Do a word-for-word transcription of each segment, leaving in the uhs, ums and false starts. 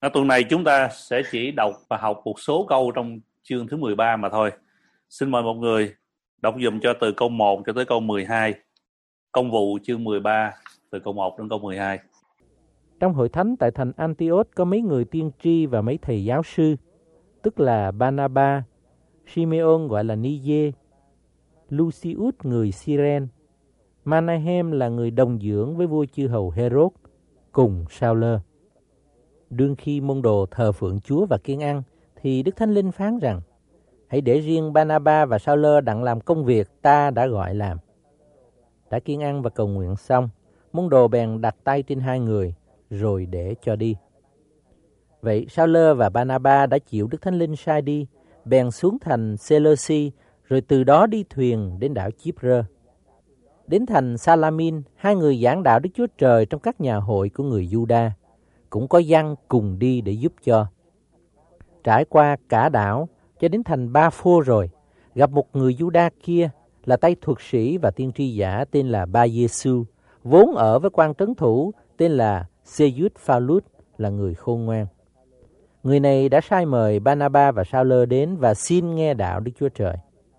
Ở tuần này chúng ta sẽ chỉ đọc và học một số câu trong chương thứ mười ba mà thôi. Xin mời một người đọc dùm cho từ câu một cho tới câu mười hai. Công vụ chương mười ba từ câu một đến câu mười hai. Trong hội thánh tại thành Antioch có mấy người tiên tri và mấy thầy giáo sư, tức là Barnaba, Simeon gọi là Niger, Lucius người Cyrene, Manahem là người đồng dưỡng với vua chư hầu Herod, cùng Sao-lơ. Đương khi môn đồ thờ phượng Chúa và kiêng ăn, thì Đức Thánh Linh phán rằng: hãy để riêng Barnaba và Sao-lơ đặng làm công việc ta đã gọi làm. Đã kiêng ăn và cầu nguyện xong, môn đồ bèn đặt tay trên hai người, rồi để cho đi. Vậy Sao-lơ và Barnaba đã chịu Đức Thánh Linh sai đi, bèn xuống thành Sê-lơ-si, rồi từ đó đi thuyền đến đảo Chip-rơ. Đến thành Sa-la-min, hai người giảng đạo Đức Chúa Trời trong các nhà hội của người Giu-đa, cũng có Giăng cùng đi để giúp cho. Trải qua cả đảo cho đến thành Ba-phô rồi, gặp một người Giu-đa kia là tay thuật sĩ và tiên tri giả tên là Ba-giê-su, vốn ở với quan trấn thủ tên là Sê-dút-pha-lút, là người khôn ngoan. Người này đã sai mời Barnaba và Sao-lơ đến và xin nghe đạo Đức Chúa Trời.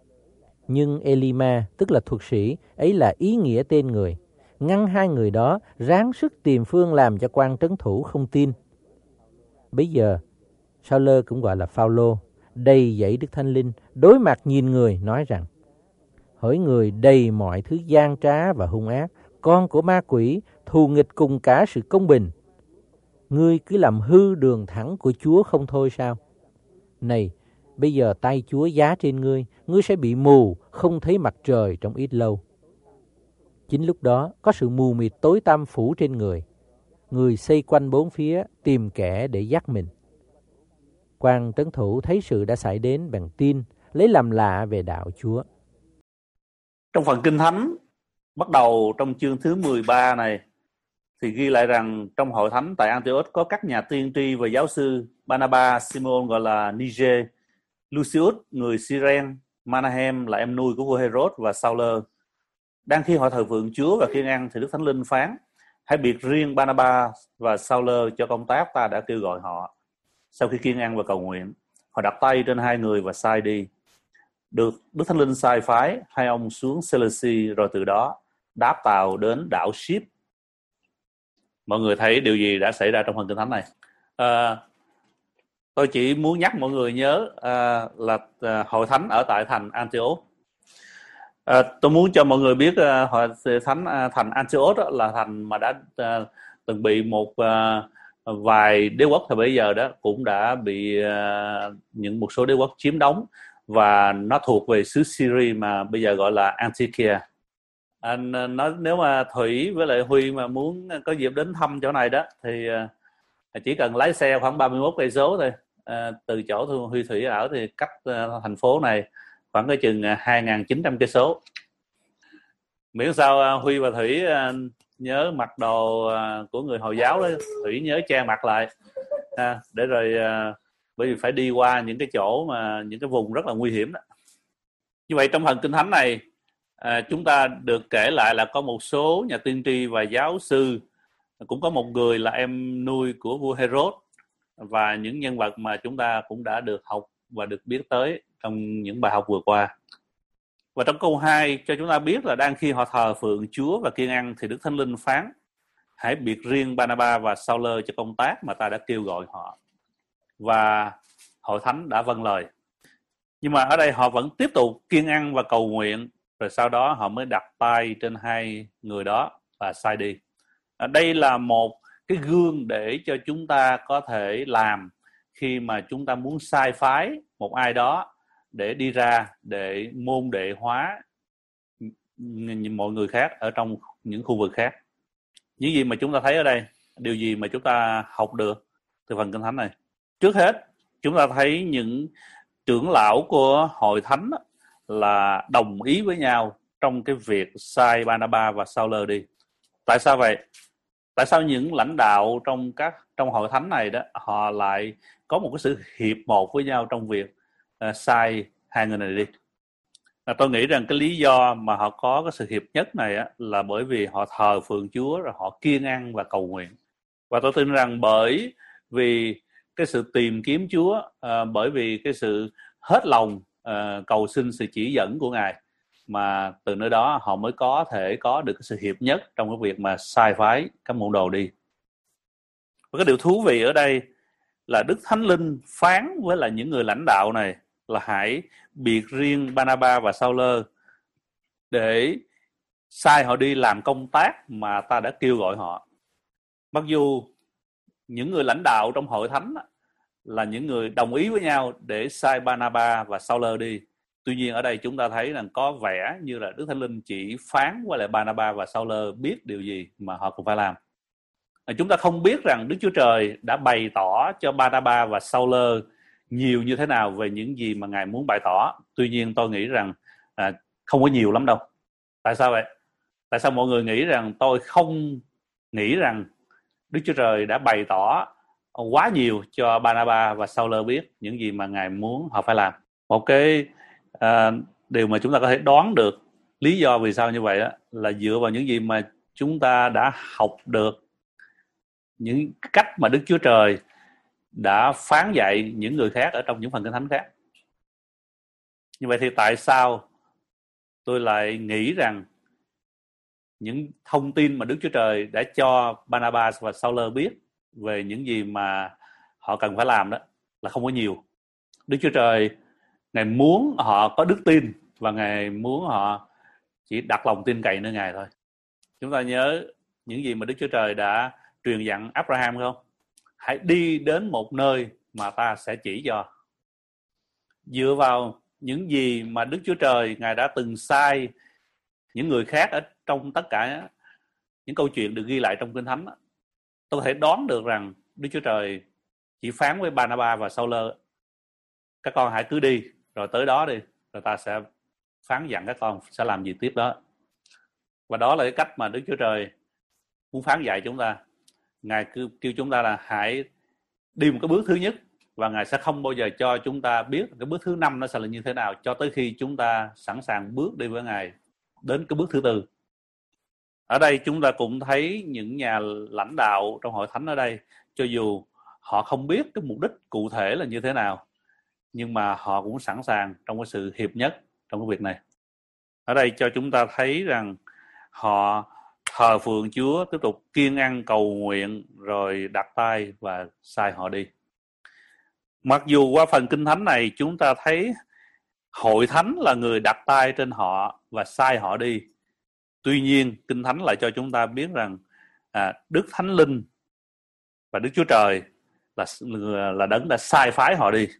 Nhưng Elima, tức là thuật sĩ, ấy là ý nghĩa tên người, ngăn hai người đó ráng sức tìm phương làm cho quan trấn thủ không tin. Bây giờ, Sao-lơ cũng gọi là Phao-lô, đầy dẫy Đức Thánh Linh, đối mặt nhìn người nói rằng: hỡi người đầy mọi thứ gian trá và hung ác, con của ma quỷ, thù nghịch cùng cả sự công bình, ngươi cứ làm hư đường thẳng của Chúa không thôi sao? Này, bây giờ tay Chúa giá trên ngươi, ngươi sẽ bị mù, không thấy mặt trời trong ít lâu. Chính lúc đó, có sự mù mịt tối tăm phủ trên người. Người xây quanh bốn phía, tìm kẻ để dắt mình. Quan trấn thủ thấy sự đã xảy đến, bèn tin, lấy làm lạ về đạo Chúa. Trong phần Kinh Thánh, bắt đầu trong chương thứ mười ba này, thì ghi lại rằng trong hội thánh tại Antioch có các nhà tiên tri và giáo sư Barnaba, Simeon gọi là Niger, Lucius người Cyrene, Manahem là em nuôi của vua Herod và Sao-lơ. Đang khi họ thờ phượng Chúa và kiêng ăn thì Đức Thánh Linh phán: hãy biệt riêng Barnaba và Sao-lơ cho công tác ta đã kêu gọi họ. Sau khi kiêng ăn và cầu nguyện, họ đặt tay trên hai người và sai đi. Được Đức Thánh Linh sai phái, hai ông xuống Sê-lơ-si, rồi từ đó đáp tàu đến đảo Ship. Mọi người thấy điều gì đã xảy ra trong phần Kinh Thánh này? À, tôi chỉ muốn nhắc mọi người nhớ à, là à, hội thánh ở tại thành Antioch. À, tôi muốn cho mọi người biết à, hội thánh à, thành Antioch đó là thành mà đã à, từng bị một à, vài đế quốc thời bây giờ đó cũng đã bị à, những một số đế quốc chiếm đóng, và nó thuộc về xứ Syria mà bây giờ gọi là Antiochia. Anh nói nếu mà Thủy với lại Huy mà muốn có dịp đến thăm chỗ này đó thì chỉ cần lái xe khoảng ba mươi mốt cây số thôi, à, từ chỗ Huy Thủy ở thì cách uh, thành phố này khoảng cái chừng hai nghìn chín trăm cây số. Miễn sao uh, Huy và Thủy uh, nhớ mặc đồ uh, của người Hồi giáo đó, Thủy nhớ che mặt lại à, để rồi uh, bởi vì phải đi qua những cái chỗ mà những cái vùng rất là nguy hiểm đó. Như vậy trong phần Kinh Thánh này à, chúng ta được kể lại là có một số nhà tiên tri và giáo sư, cũng có một người là em nuôi của vua Herod, và những nhân vật mà chúng ta cũng đã được học và được biết tới trong những bài học vừa qua. Và trong câu hai cho chúng ta biết là đang khi họ thờ phượng Chúa và kiêng ăn thì Đức Thánh Linh phán: hãy biệt riêng Barnaba và Sao-lơ cho công tác mà ta đã kêu gọi họ. Và hội thánh đã vâng lời. Nhưng mà ở đây họ vẫn tiếp tục kiêng ăn và cầu nguyện, rồi sau đó họ mới đặt tay trên hai người đó và sai đi. À, đây là một cái gương để cho chúng ta có thể làm khi mà chúng ta muốn sai phái một ai đó để đi ra để môn đệ hóa mọi người khác ở trong những khu vực khác. Những gì mà chúng ta thấy ở đây, điều gì mà chúng ta học được từ phần Kinh Thánh này? Trước hết, chúng ta thấy những trưởng lão của hội thánh là đồng ý với nhau trong cái việc sai Barnaba và Sao-lơ đi. Tại sao vậy? Tại sao những lãnh đạo trong các trong hội thánh này đó họ lại có một cái sự hiệp một với nhau trong việc uh, sai hai người này đi? À, tôi nghĩ rằng cái lý do mà họ có cái sự hiệp nhất này á, là bởi vì họ thờ phượng Chúa, rồi họ kiêng ăn và cầu nguyện. Và tôi tin rằng bởi vì cái sự tìm kiếm Chúa, uh, bởi vì cái sự hết lòng uh, cầu xin sự chỉ dẫn của Ngài, mà từ nơi đó họ mới có thể có được cái sự hiệp nhất trong cái việc mà sai phái các môn đồ đi. Và cái điều thú vị ở đây là Đức Thánh Linh phán với lại những người lãnh đạo này là hãy biệt riêng Barnabas và Sao-lơ để sai họ đi làm công tác mà ta đã kêu gọi họ. Mặc dù những người lãnh đạo trong hội thánh là những người đồng ý với nhau để sai Barnabas và Sao-lơ đi, tuy nhiên ở đây chúng ta thấy rằng có vẻ như là Đức Thánh Linh chỉ phán với lại Barnabas và Sao-lơ biết điều gì mà họ cũng phải làm. Chúng ta không biết rằng Đức Chúa Trời đã bày tỏ cho Barnabas và Sao-lơ nhiều như thế nào về những gì mà Ngài muốn bày tỏ. Tuy nhiên tôi nghĩ rằng à, không có nhiều lắm đâu. Tại sao vậy? Tại sao mọi người nghĩ rằng tôi không nghĩ rằng Đức Chúa Trời đã bày tỏ quá nhiều cho Barnabas và Sao-lơ biết những gì mà Ngài muốn họ phải làm? Một cái à, điều mà chúng ta có thể đoán được lý do vì sao như vậy đó, là dựa vào những gì mà chúng ta đã học được, những cách mà Đức Chúa Trời đã phán dạy những người khác ở trong những phần Kinh Thánh khác. Như vậy thì tại sao tôi lại nghĩ rằng những thông tin mà Đức Chúa Trời đã cho Barnabas và Sao-lơ biết về những gì mà họ cần phải làm đó là không có nhiều? Đức Chúa Trời Ngài muốn họ có đức tin và Ngài muốn họ chỉ đặt lòng tin cậy nơi Ngài thôi. Chúng ta nhớ những gì mà Đức Chúa Trời đã truyền dặn Abraham không? Hãy đi đến một nơi mà ta sẽ chỉ cho. Dựa vào những gì mà Đức Chúa Trời Ngài đã từng sai những người khác ở trong tất cả những câu chuyện được ghi lại trong Kinh Thánh, tôi có thể đoán được rằng Đức Chúa Trời chỉ phán với Barnabas và Sao-lơ: các con hãy cứ đi, rồi tới đó đi, rồi ta sẽ phán dặn các con sẽ làm gì tiếp đó. Và đó là cái cách mà Đức Chúa Trời muốn phán dạy chúng ta. Ngài cứ kêu chúng ta là hãy đi một cái bước thứ nhất, và Ngài sẽ không bao giờ cho chúng ta biết cái bước thứ năm nó sẽ là như thế nào, cho tới khi chúng ta sẵn sàng bước đi với Ngài đến cái bước thứ tư. Ở đây chúng ta cũng thấy những nhà lãnh đạo trong hội thánh ở đây, cho dù họ không biết cái mục đích cụ thể là như thế nào, nhưng mà họ cũng sẵn sàng trong cái sự hiệp nhất trong cái việc này. Ở đây cho chúng ta thấy rằng họ thờ phượng Chúa, tiếp tục kiêng ăn cầu nguyện, rồi đặt tay và sai họ đi. Mặc dù qua phần Kinh Thánh này chúng ta thấy hội thánh là người đặt tay trên họ và sai họ đi, tuy nhiên Kinh Thánh lại cho chúng ta biết rằng à, Đức Thánh Linh và Đức Chúa Trời là, là đấng đã sai phái họ đi.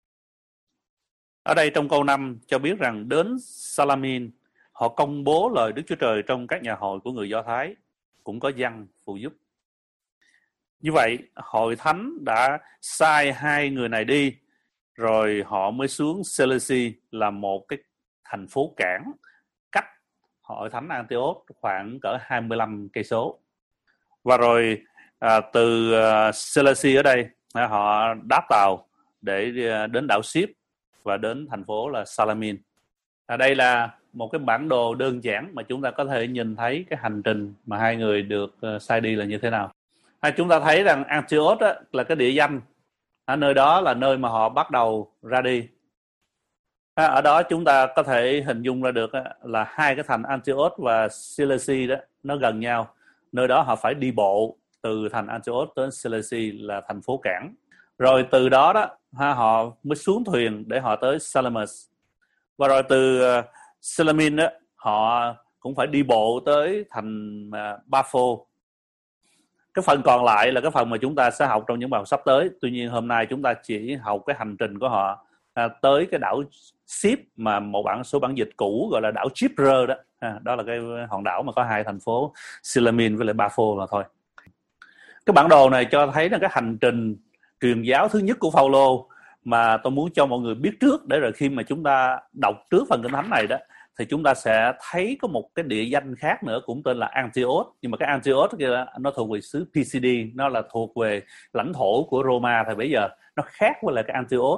Ở đây trong câu năm cho biết rằng đến Salamin, họ công bố lời Đức Chúa Trời trong các nhà hội của người Do Thái, cũng có Giăng phụ giúp. Như vậy hội thánh đã sai hai người này đi, rồi họ mới xuống Seleucia, là một cái thành phố cảng cách hội thánh Antioch khoảng cỡ hai mươi lăm cây số. Và rồi à, từ uh, Seleucia ở đây à, họ đáp tàu để uh, đến đảo Ship và đến thành phố là Salamin. À, đây là một cái bản đồ đơn giản mà chúng ta có thể nhìn thấy cái hành trình mà hai người được uh, sai đi là như thế nào. À, chúng ta thấy rằng Antioch á, là cái địa danh, ở nơi đó là nơi mà họ bắt đầu ra đi. À, ở đó chúng ta có thể hình dung ra được á, là hai cái thành Antioch và Seleucia đó nó gần nhau. Nơi đó họ phải đi bộ từ thành Antioch đến Seleucia là thành phố cảng. Rồi từ đó đó ha, họ mới xuống thuyền để họ tới Salamis. Và rồi từ uh, Salamin đó họ cũng phải đi bộ tới thành uh, Ba-phô. Cái phần còn lại là cái phần mà chúng ta sẽ học trong những bài học sắp tới. Tuy nhiên hôm nay chúng ta chỉ học cái hành trình của họ à, tới cái đảo Ship, mà một bản số bản dịch cũ gọi là đảo Chipre đó. À, đó là cái hòn đảo mà có hai thành phố Salamin với lại Ba-phô là thôi. Cái bản đồ này cho thấy là cái hành trình truyền giáo thứ nhất của Phao-lô mà tôi muốn cho mọi người biết trước, để rồi khi mà chúng ta đọc trước phần Kinh Thánh này đó thì chúng ta sẽ thấy có một cái địa danh khác nữa cũng tên là Antioch. Nhưng mà cái Antioch kia nó thuộc về xứ pê xê đê, nó là thuộc về lãnh thổ của Roma thời bấy giờ, nó khác với lại cái Antioch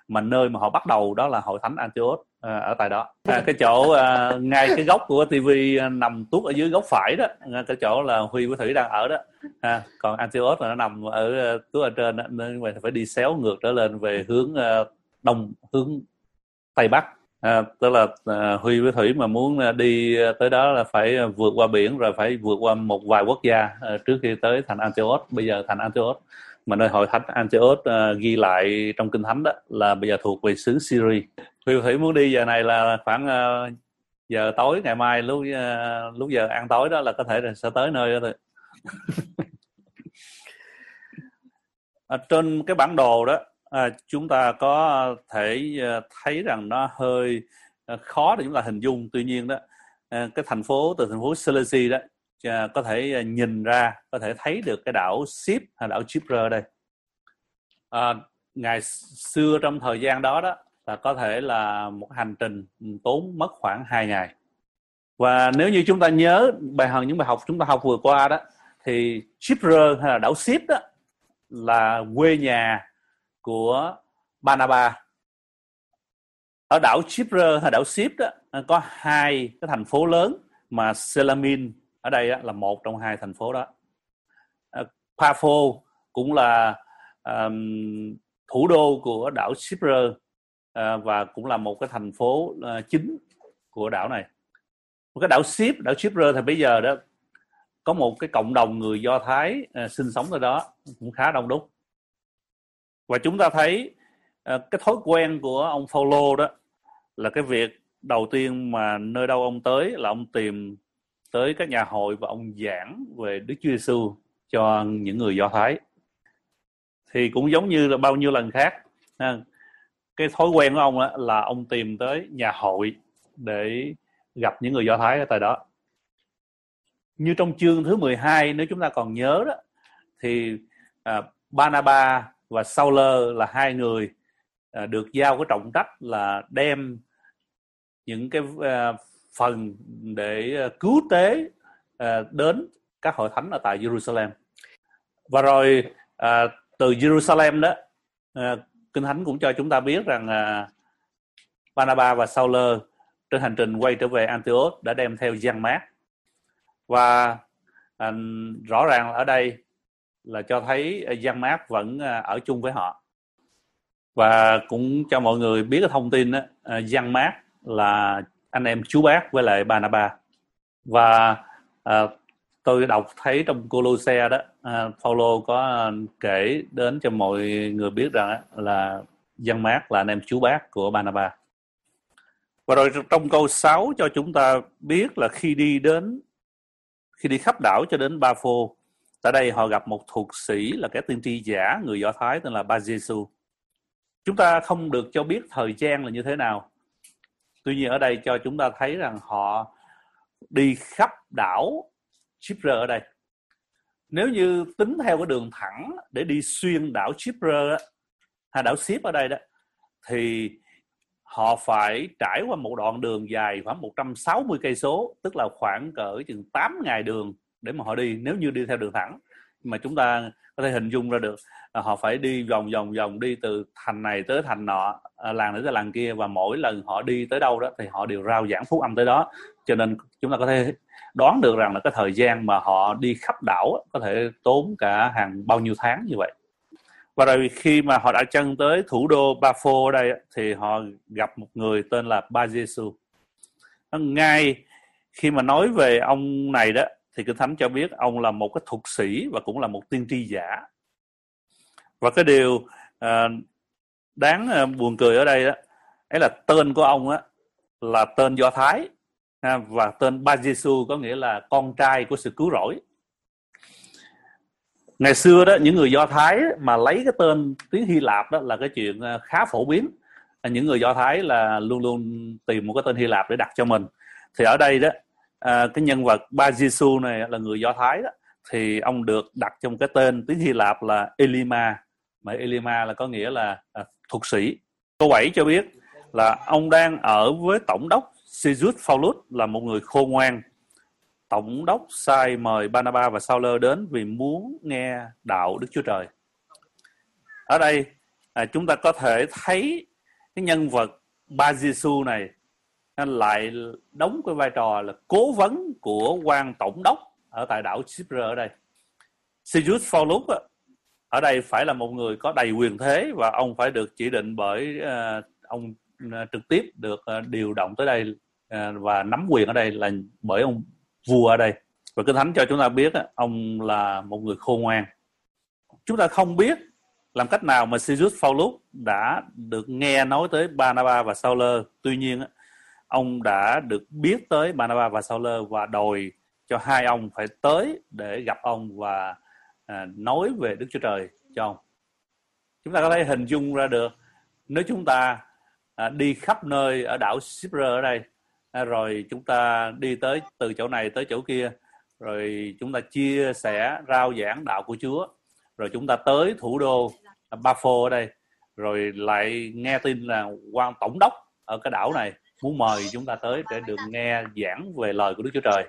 mà nơi mà họ bắt đầu đó là hội thánh Antioch à, ở tại đó. À, cái chỗ à, ngay cái góc của tivi nằm tuốt ở dưới góc phải đó, cái chỗ là Huy với Thủy đang ở đó. À, còn Antioch là nó nằm ở tuốt ở trên đó, nên mình phải đi xéo ngược trở lên về hướng uh, đông, hướng tây bắc. À, tức là uh, Huy với Thủy mà muốn đi tới đó là phải vượt qua biển, rồi phải vượt qua một vài quốc gia uh, trước khi tới thành Antioch. Bây giờ thành Antioch mà nơi hội thánh Antioch uh, ghi lại trong Kinh Thánh đó là bây giờ thuộc về xứ Syria. Huy và Thủy muốn đi giờ này là khoảng uh, giờ tối ngày mai, lúc uh, lúc giờ ăn tối đó là có thể là sẽ tới nơi đó thôi. À, trên cái bản đồ đó à, chúng ta có thể uh, thấy rằng nó hơi uh, khó để chúng ta hình dung. Tuy nhiên đó uh, cái thành phố từ thành phố Seleucia đó uh, có thể uh, nhìn ra, có thể thấy được cái đảo Sip hay đảo Chipre đây. À, ngày xưa trong thời gian đó đó là có thể là một hành trình tốn mất khoảng hai ngày. Và nếu như chúng ta nhớ bài học những bài học chúng ta học vừa qua đó, thì Chipre hay là đảo Sip đó là quê nhà của Barnabas. Ở đảo Chipre hay đảo Sip đó có hai cái thành phố lớn mà Selamin ở đây là một trong hai thành phố đó. Paphos cũng là um, thủ đô của đảo Chipre uh, và cũng là một cái thành phố uh, chính của đảo này. Cái đảo Sip, đảo Chipre thì bây giờ đó có một cái cộng đồng người Do Thái uh, sinh sống ở đó cũng khá đông đúc. Và chúng ta thấy uh, cái thói quen của ông Phaolô đó là cái việc đầu tiên mà nơi đâu ông tới là ông tìm tới các nhà hội và ông giảng về Đức Chúa Giêsu cho những người Do Thái. Thì cũng giống như là bao nhiêu lần khác, cái thói quen của ông là ông tìm tới nhà hội để gặp những người Do Thái ở tại đó. Như trong chương thứ mười hai, nếu chúng ta còn nhớ đó, thì à, Barnabas và Sauler là hai người à, được giao cái trọng trách là đem những cái à, phần để à, cứu tế à, đến các hội thánh ở tại Jerusalem. Và rồi à, từ Jerusalem đó, à, Kinh Thánh cũng cho chúng ta biết rằng à, Barnabas và Sauler trên hành trình quay trở về Antioch đã đem theo Giăng-Mác. Và à, rõ ràng ở đây là cho thấy Giăng-Mác vẫn à, ở chung với họ. Và cũng cho mọi người biết cái thông tin đó, à, Giăng-Mác là anh em chú bác với lại Barnabas. Và à, tôi đọc thấy trong Cô-lô-se đó, uh, Phaolô có kể đến cho mọi người biết rằng uh, là Giăng-Mác là anh em chú bác của Barnabas. Và rồi trong câu sáu cho chúng ta biết là khi đi đến khi đi khắp đảo cho đến Ba-phô, tại đây họ gặp một thuật sĩ là kẻ tiên tri giả người Do Thái tên là Ba-giê-xu. Chúng ta không được cho biết thời gian là như thế nào. Tuy nhiên ở đây cho chúng ta thấy rằng họ đi khắp đảo Chipre ở đây. Nếu như tính theo cái đường thẳng để đi xuyên đảo Chipre đó, hay đảo Sip ở đây đó, thì họ phải trải qua một đoạn đường dài khoảng một trăm sáu mươi cây số, tức là khoảng cỡ chừng tám ngày đường để mà họ đi nếu như đi theo đường thẳng. Mà chúng ta có thể hình dung ra được là họ phải đi vòng vòng vòng đi từ thành này tới thành nọ, làng này tới làng kia, và mỗi lần họ đi tới đâu đó thì họ đều rao giảng phúc âm tới đó. Cho nên chúng ta có thể đoán được rằng là cái thời gian mà họ đi khắp đảo có thể tốn cả hàng bao nhiêu tháng như vậy. Và rồi khi mà họ đã chân tới thủ đô Ba-phô ở đây thì họ gặp một người tên là Ba-giê-xu. Ngay khi mà nói về ông này đó thì Kinh Thánh cho biết ông là một cái thuật sĩ và cũng là một tiên tri giả. Và cái điều uh, đáng uh, buồn cười ở đây đó ấy là tên của ông á là tên Do Thái, ha, và tên Ba-giê-xu có nghĩa là con trai của sự cứu rỗi. Ngày xưa đó những người Do Thái mà lấy cái tên tiếng Hy Lạp đó là cái chuyện khá phổ biến. Những người Do Thái là luôn luôn tìm một cái tên Hy Lạp để đặt cho mình. Thì ở đây đó à, cái nhân vật Ba-giê-xu này là người Do Thái đó, thì ông được đặt trong cái tên tiếng Hy Lạp là Elima, mà Elima là có nghĩa là à, thuật sĩ. Câu bảy cho biết là ông đang ở với tổng đốc Sergius Paulus là một người khôn ngoan. Tổng đốc sai mời Barnabas và Sauler đến vì muốn nghe đạo Đức Chúa Trời. Ở đây à, chúng ta có thể thấy cái nhân vật Ba-giê-xu này lại đóng cái vai trò là cố vấn của quan tổng đốc ở tại đảo Chipre ở đây. Sergius Paulus ở đây phải là một người có đầy quyền thế, và ông phải được chỉ định bởi uh, ông uh, trực tiếp được uh, điều động tới đây uh, và nắm quyền ở đây là bởi ông vua ở đây. Và Kinh Thánh cho chúng ta biết uh, ông là một người khôn ngoan. Chúng ta không biết làm cách nào mà Sergius Paulus đã được nghe nói tới Barnaba và Sao-lơ. Tuy nhiên uh, ông đã được biết tới Barnaba và Sao-lơ và đòi cho hai ông phải tới để gặp ông và à, nói về Đức Chúa Trời cho ông. Chúng ta có thể hình dung ra được, nếu chúng ta à, đi khắp nơi ở đảo Chipre ở đây, à, rồi chúng ta đi tới từ chỗ này tới chỗ kia, rồi chúng ta chia sẻ rao giảng đạo của Chúa, rồi chúng ta tới thủ đô Ba-phô ở đây, rồi lại nghe tin là quan tổng đốc ở cái đảo này muốn mời chúng ta tới để được nghe giảng về lời của Đức Chúa Trời.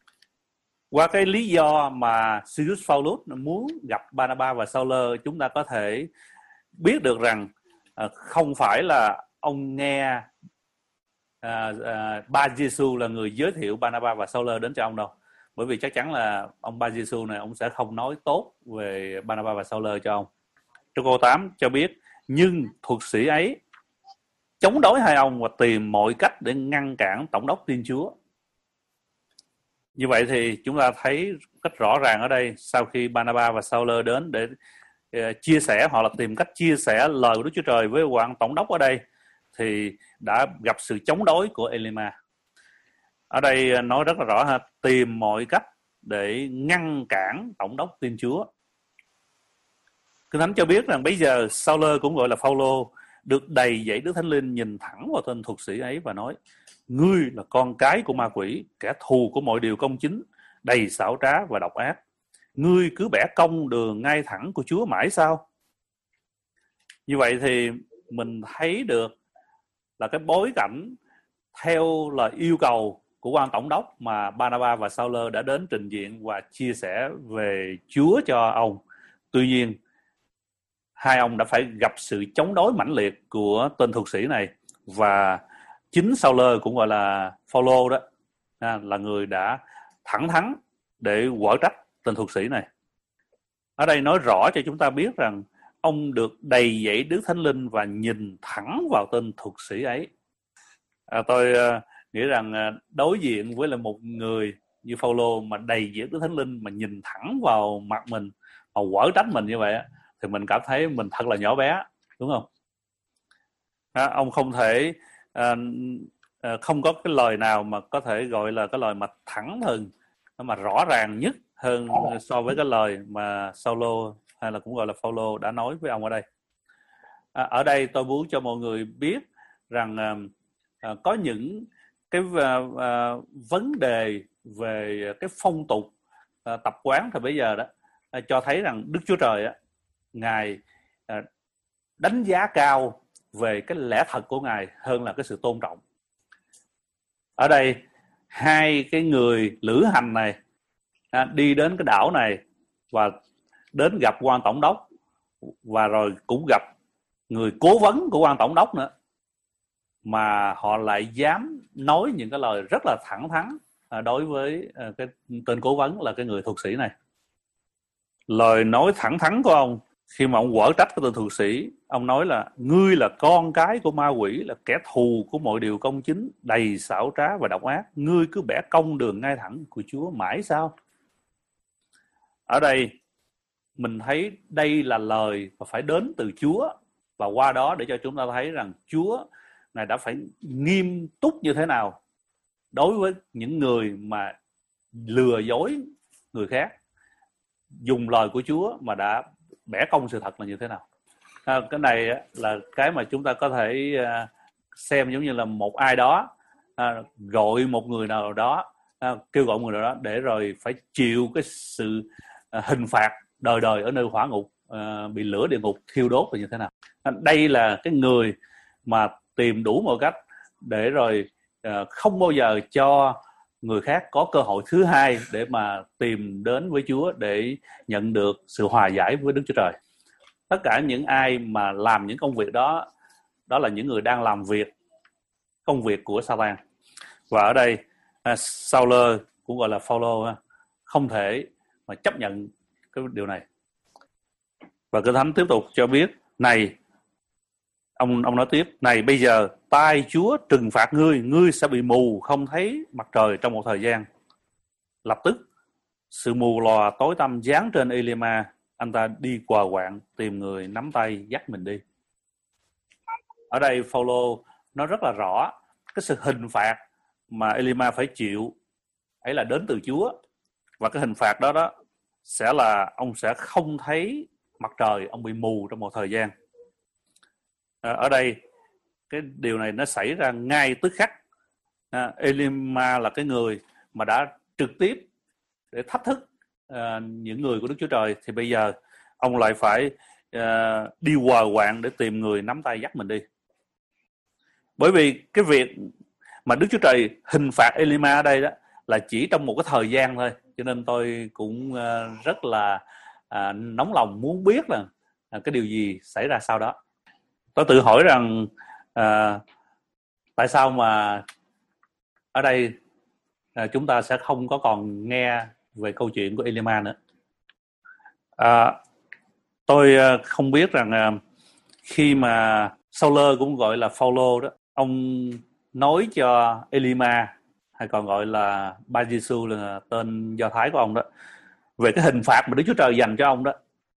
Qua cái lý do mà Sergius Paulus muốn gặp Barnaba và Sao-lơ, chúng ta có thể biết được rằng à, không phải là ông nghe à, à, Ba-giê-xu là người giới thiệu Barnaba và Sao-lơ đến cho ông đâu. Bởi vì chắc chắn là ông Ba-giê-xu này ông sẽ không nói tốt về Barnaba và Sao-lơ cho ông. Trong câu tám cho biết, nhưng thuật sĩ ấy chống đối hai ông và tìm mọi cách để ngăn cản tổng đốc tin Chúa. Như vậy thì chúng ta thấy rất rõ ràng ở đây, sau khi Barnaba và Sao-lơ đến để uh, chia sẻ hoặc là tìm cách chia sẻ lời của Đức Chúa Trời với quan tổng đốc ở đây, thì đã gặp sự chống đối của Elyma. Ở đây nói rất là rõ ha, tìm mọi cách để ngăn cản tổng đốc tin Chúa. Kinh Thánh cho biết rằng bây giờ Sao-lơ, cũng gọi là Phao-lô, được đầy dẫy Đức Thánh Linh, nhìn thẳng vào tên thuật sĩ ấy và nói: ngươi là con cái của ma quỷ, kẻ thù của mọi điều công chính, đầy xảo trá và độc ác. Ngươi cứ bẻ cong đường ngay thẳng của Chúa mãi sao? Như vậy thì mình thấy được là cái bối cảnh theo lời yêu cầu của quan tổng đốc mà Barnaba và Sao-lơ đã đến trình diện và chia sẻ về Chúa cho ông. Tuy nhiên, hai ông đã phải gặp sự chống đối mãnh liệt của tên thuật sĩ này, và chính Sao-lơ, cũng gọi là Phao-lô đó, là người đã thẳng thắn để quở trách tên thuật sĩ này. Ở đây nói rõ cho chúng ta biết rằng ông được đầy dẫy Đức Thánh Linh và nhìn thẳng vào tên thuật sĩ ấy. À, tôi uh, nghĩ rằng uh, đối diện với là một người như Phao-lô mà đầy dẫy Đức Thánh Linh mà nhìn thẳng vào mặt mình, mà quở trách mình như vậy, thì mình cảm thấy mình thật là nhỏ bé, đúng không? À, ông không thể À, à, không có cái lời nào mà có thể gọi là cái lời mà thẳng hơn, mà rõ ràng nhất hơn so với cái lời mà Sao-lô hay là cũng gọi là Phao-lô đã nói với ông ở đây. À, ở đây tôi muốn cho mọi người biết rằng à, à, có những cái à, à, vấn đề về cái phong tục à, tập quán thời bây giờ đó à, cho thấy rằng Đức Chúa Trời á, Ngài à, đánh giá cao về cái lẽ thật của Ngài hơn là cái sự tôn trọng. Ở đây hai cái người lữ hành này à, đi đến cái đảo này và đến gặp quan tổng đốc, và rồi cũng gặp người cố vấn của quan tổng đốc nữa, mà họ lại dám nói những cái lời rất là thẳng thắn à, đối với à, cái tên cố vấn là cái người thuật sĩ này. Lời nói thẳng thắn của ông khi mà ông quở trách cái tên thuật sĩ, ông nói là: ngươi là con cái của ma quỷ, là kẻ thù của mọi điều công chính, đầy xảo trá và độc ác. Ngươi cứ bẻ cong đường ngay thẳng của Chúa mãi sao? Ở đây mình thấy đây là lời mà phải đến từ Chúa, và qua đó để cho chúng ta thấy rằng Chúa này đã phải nghiêm túc như thế nào đối với những người mà lừa dối người khác, dùng lời của Chúa mà đã bẻ cong sự thật là như thế nào. À, cái này là cái mà chúng ta có thể uh, xem giống như là một ai đó uh, gọi một người nào đó, uh, kêu gọi một người nào đó để rồi phải chịu cái sự uh, hình phạt đời đời ở nơi hỏa ngục, uh, bị lửa địa ngục thiêu đốt là như thế nào. Uh, đây là cái người mà tìm đủ mọi cách để rồi uh, không bao giờ cho người khác có cơ hội thứ hai để mà tìm đến với Chúa để nhận được sự hòa giải với Đức Chúa Trời. Tất cả những ai mà làm những công việc đó đó là những người đang làm việc công việc của Satan. Và ở đây Saul cũng gọi là Phaolô không thể mà chấp nhận cái điều này. Và Kinh Thánh tiếp tục cho biết, này ông ông nói tiếp, này bây giờ tai Chúa trừng phạt ngươi, ngươi sẽ bị mù không thấy mặt trời trong một thời gian. Lập tức sự mù lòa tối tăm giáng trên Elima, anh ta đi quờ quạng tìm người nắm tay dắt mình đi. Ở đây Phaolô nói rất là rõ cái sự hình phạt mà Elima phải chịu ấy là đến từ Chúa, và cái hình phạt đó đó sẽ là ông sẽ không thấy mặt trời, ông bị mù trong một thời gian. À, ở đây cái điều này nó xảy ra ngay tức khắc. à, Elima là cái người mà đã trực tiếp để thách thức à, những người của Đức Chúa Trời, thì bây giờ ông lại phải à, đi quờ quạng để tìm người nắm tay dắt mình đi. Bởi vì cái việc mà Đức Chúa Trời hình phạt Elima ở đây đó là chỉ trong một cái thời gian thôi, cho nên tôi cũng uh, rất là uh, nóng lòng muốn biết là uh, cái điều gì xảy ra sau đó. Tôi tự hỏi rằng uh, tại sao mà ở đây uh, chúng ta sẽ không có còn nghe về câu chuyện của Elima nữa. Uh, tôi uh, không biết rằng uh, khi mà Saul cũng gọi là Phaolô đó, ông nói cho Elima, hay còn gọi là Bar-giê-su là tên Do Thái của ông đó, về cái hình phạt mà Đức Chúa Trời dành cho ông đó.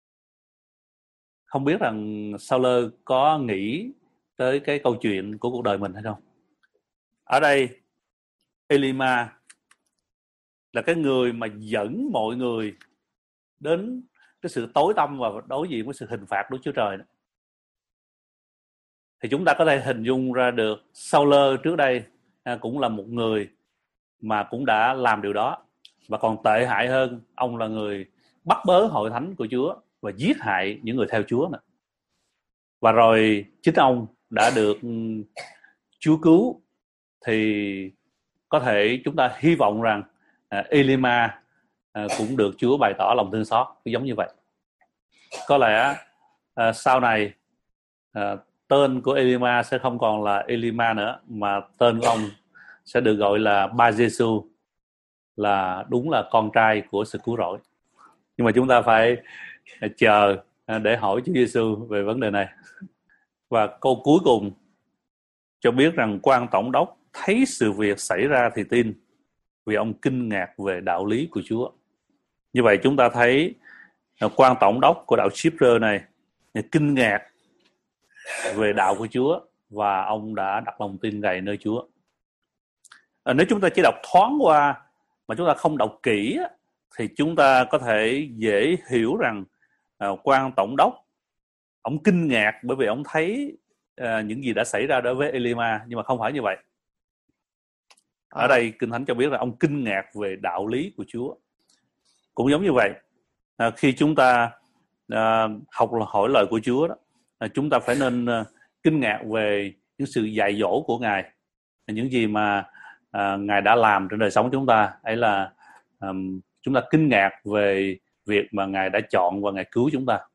Không biết rằng Saul có nghĩ tới cái câu chuyện của cuộc đời mình hay không? Ở đây Elima là cái người mà dẫn mọi người đến cái sự tối tăm và đối diện với sự hình phạt của Đức Chúa Trời đó. Thì chúng ta có thể hình dung ra được Saul trước đây à, cũng là một người mà cũng đã làm điều đó. Và còn tệ hại hơn, ông là người bắt bớ hội thánh của Chúa và giết hại những người theo Chúa nữa. Và rồi chính ông đã được Chúa cứu. Thì có thể chúng ta hy vọng rằng à, Elima à, cũng được Chúa bày tỏ lòng thương xót giống như vậy. Có lẽ à, sau này à, tên của Elima sẽ không còn là Elima nữa, mà tên của ông sẽ được gọi là Bar-giê-su, là đúng là con trai của sự cứu rỗi. Nhưng mà chúng ta phải chờ để hỏi Chúa Giêsu về vấn đề này. Và câu cuối cùng cho biết rằng quan tổng đốc thấy sự việc xảy ra thì tin, vì ông kinh ngạc về đạo lý của Chúa. Như vậy chúng ta thấy quan tổng đốc của đạo Chipre này kinh ngạc về đạo của Chúa, và ông đã đặt lòng tin cậy nơi Chúa. À, nếu chúng ta chỉ đọc thoáng qua mà chúng ta không đọc kỹ thì chúng ta có thể dễ hiểu rằng à, quan tổng đốc ông kinh ngạc bởi vì ông thấy à, những gì đã xảy ra đối với Elima, nhưng mà không phải như vậy. Ở đây Kinh Thánh cho biết là ông kinh ngạc về đạo lý của Chúa. Cũng giống như vậy, à, khi chúng ta à, học hỏi lời của Chúa đó, à, chúng ta phải nên à, kinh ngạc về những sự dạy dỗ của Ngài, những gì mà à, Ngài đã làm trên đời sống chúng ta. Ấy là à, chúng ta kinh ngạc về việc mà Ngài đã chọn và Ngài cứu chúng ta.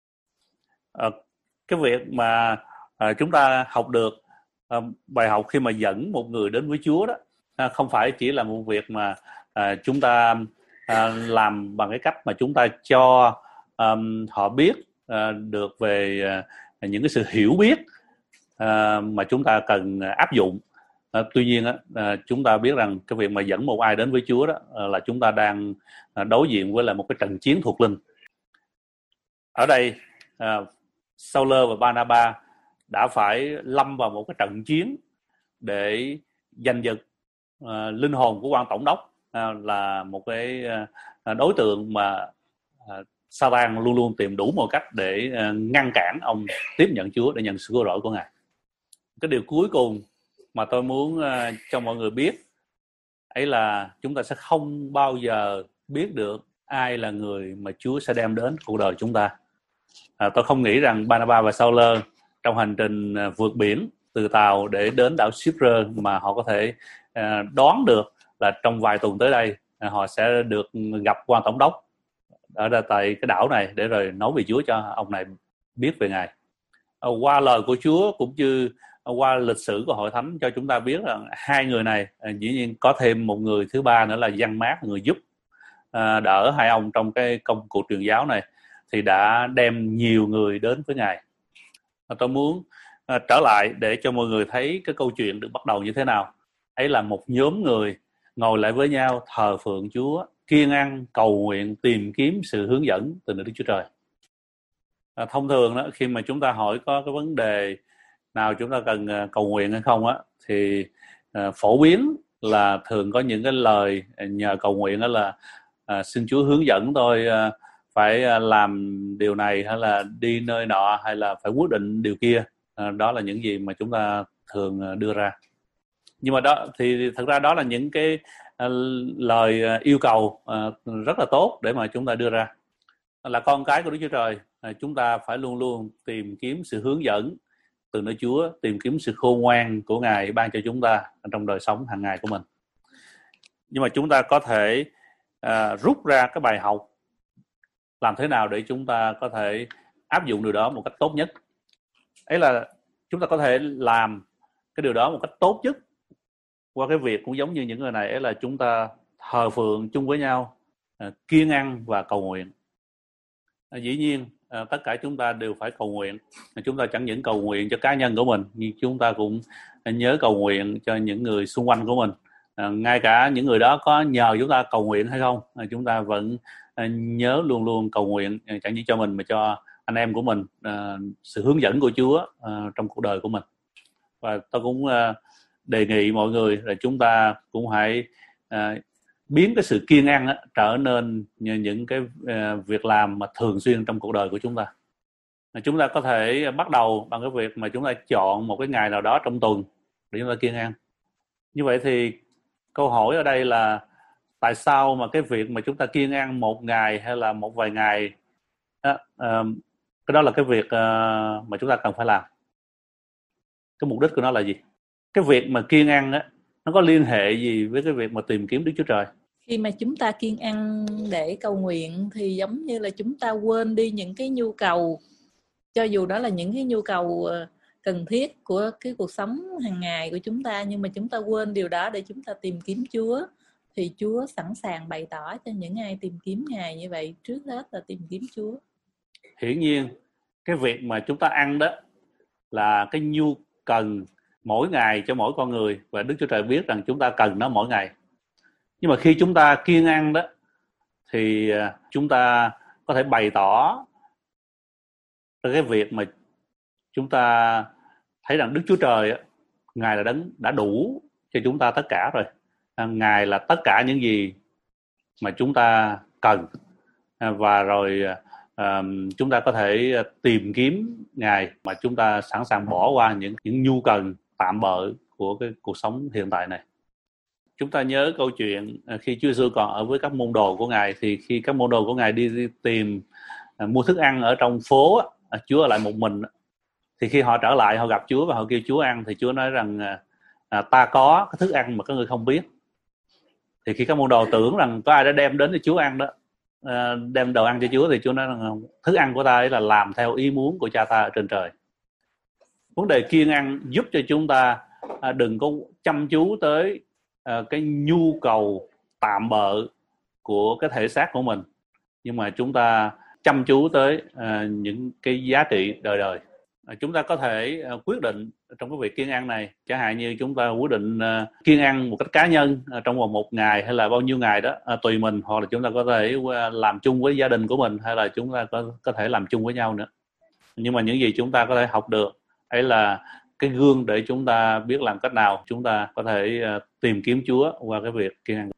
À, cái việc mà à, chúng ta học được à, bài học khi mà dẫn một người đến với Chúa đó, à, không phải chỉ là một việc mà à, chúng ta à, làm bằng cái cách mà chúng ta cho à, họ biết à, được về à, những cái sự hiểu biết à, mà chúng ta cần áp dụng. À, tuy nhiên á, à, chúng ta biết rằng cái việc mà dẫn một ai đến với Chúa đó à, là chúng ta đang à, đối diện với lại một cái trận chiến thuộc linh. Ở đây à, Saul và Barnabas đã phải lâm vào một cái trận chiến để giành giật à, linh hồn của quan tổng đốc, à, là một cái à, đối tượng mà à, Satan luôn luôn tìm đủ mọi cách để à, ngăn cản ông tiếp nhận Chúa, để nhận sự cứu rỗi của Ngài. Cái điều cuối cùng mà tôi muốn uh, cho mọi người biết ấy là chúng ta sẽ không bao giờ biết được ai là người mà Chúa sẽ đem đến cuộc đời chúng ta. À, tôi không nghĩ rằng Barnabas và Saul trong hành trình uh, vượt biển từ Tàu để đến đảo Chipre mà họ có thể uh, đoán được là trong vài tuần tới đây uh, họ sẽ được gặp quan tổng đốc ở tại cái đảo này để rồi nói về Chúa cho ông này biết về Ngài. Qua lời của Chúa cũng như qua lịch sử của hội thánh cho chúng ta biết rằng hai người này, dĩ nhiên có thêm một người thứ ba nữa là Giăng Mác, người giúp đỡ hai ông trong cái công cuộc truyền giáo này, thì đã đem nhiều người đến với Ngài. Tôi muốn trở lại để cho mọi người thấy cái câu chuyện được bắt đầu như thế nào. Ấy là một nhóm người ngồi lại với nhau thờ phượng Chúa, kiêng ăn, cầu nguyện, tìm kiếm sự hướng dẫn từ nơi Đức Chúa Trời. À, thông thường đó, khi mà chúng ta hỏi có cái vấn đề nào chúng ta cần uh, cầu nguyện hay không á, thì uh, phổ biến là thường có những cái lời nhờ cầu nguyện đó là uh, xin Chúa hướng dẫn tôi uh, phải uh, làm điều này, hay là đi nơi nọ, hay là phải quyết định điều kia. Uh, đó là những gì mà chúng ta thường uh, đưa ra. Nhưng mà đó thì thực ra đó là những cái uh, lời uh, yêu cầu uh, rất là tốt để mà chúng ta đưa ra. Là con cái của Đức Chúa Trời, chúng ta phải luôn luôn tìm kiếm sự hướng dẫn từ nơi Chúa, tìm kiếm sự khôn ngoan của Ngài ban cho chúng ta trong đời sống hàng ngày của mình. Nhưng mà chúng ta có thể uh, rút ra cái bài học làm thế nào để chúng ta có thể áp dụng điều đó một cách tốt nhất. Ấy là chúng ta có thể làm cái điều đó một cách tốt nhất qua cái việc cũng giống như những người này, ấy là chúng ta thờ phượng chung với nhau, uh, kiêng ăn và cầu nguyện. À, dĩ nhiên à, tất cả chúng ta đều phải cầu nguyện. À, chúng ta chẳng những cầu nguyện cho cá nhân của mình, nhưng chúng ta cũng nhớ cầu nguyện cho những người xung quanh của mình. À, ngay cả những người đó có nhờ chúng ta cầu nguyện hay không, à, chúng ta vẫn à, nhớ luôn luôn cầu nguyện, à, chẳng chỉ cho mình mà cho anh em của mình, à, sự hướng dẫn của Chúa à, trong cuộc đời của mình. Và tôi cũng à, đề nghị mọi người là chúng ta cũng hãy à, biến cái sự kiêng ăn á, trở nên những cái uh, việc làm mà thường xuyên trong cuộc đời của chúng ta. Chúng ta có thể bắt đầu bằng cái việc mà chúng ta chọn một cái ngày nào đó trong tuần để chúng ta kiêng ăn. Như vậy thì câu hỏi ở đây là tại sao mà cái việc mà chúng ta kiêng ăn một ngày hay là một vài ngày á, uh, cái đó là cái việc uh, mà chúng ta cần phải làm. Cái mục đích của nó là gì? Cái việc mà kiêng ăn á, nó có liên hệ gì với cái việc mà tìm kiếm Đức Chúa Trời? Khi mà chúng ta kiêng ăn để cầu nguyện thì giống như là chúng ta quên đi những cái nhu cầu, cho dù đó là những cái nhu cầu cần thiết của cái cuộc sống hàng ngày của chúng ta, nhưng mà chúng ta quên điều đó để chúng ta tìm kiếm Chúa. Thì Chúa sẵn sàng bày tỏ cho những ai tìm kiếm Ngài như vậy. Trước hết là tìm kiếm Chúa. Hiển nhiên cái việc mà chúng ta ăn đó là cái nhu cần mỗi ngày cho mỗi con người, và Đức Chúa Trời biết rằng chúng ta cần nó mỗi ngày. Nhưng mà khi chúng ta kiêng ăn đó thì chúng ta có thể bày tỏ cái việc mà chúng ta thấy rằng Đức Chúa Trời Ngài là đấng đã đủ cho chúng ta tất cả rồi. Ngài là tất cả những gì mà chúng ta cần, và rồi um, chúng ta có thể tìm kiếm Ngài mà chúng ta sẵn sàng bỏ qua những những nhu cần tạm bợ của cái cuộc sống hiện tại này. Chúng ta nhớ câu chuyện khi Chúa Giêsu còn ở với các môn đồ của Ngài, thì khi các môn đồ của Ngài đi, đi tìm uh, mua thức ăn ở trong phố, uh, Chúa ở lại một mình, thì khi họ trở lại họ gặp Chúa và họ kêu Chúa ăn, thì Chúa nói rằng uh, uh, ta có cái thức ăn mà các ngươi không biết. Thì khi các môn đồ tưởng rằng có ai đã đem đến cho Chúa ăn đó, uh, đem đồ ăn cho Chúa, thì Chúa nói rằng thức ăn của ta ấy là làm theo ý muốn của Cha ta ở trên trời. Vấn đề kiêng ăn giúp cho chúng ta uh, đừng có chăm chú tới uh, cái nhu cầu tạm bợ của cái thể xác của mình, nhưng mà chúng ta chăm chú tới uh, những cái giá trị đời đời. Uh, chúng ta có thể uh, quyết định trong cái việc kiêng ăn này, chẳng hạn như chúng ta quyết định uh, kiêng ăn một cách cá nhân uh, trong vòng một ngày hay là bao nhiêu ngày đó, uh, tùy mình, hoặc là chúng ta có thể uh, làm chung với gia đình của mình, hay là chúng ta có, có thể làm chung với nhau nữa. Nhưng mà những gì chúng ta có thể học được ấy là cái gương để chúng ta biết làm cách nào chúng ta có thể uh, tìm kiếm Chúa qua cái việc kiêng ăn.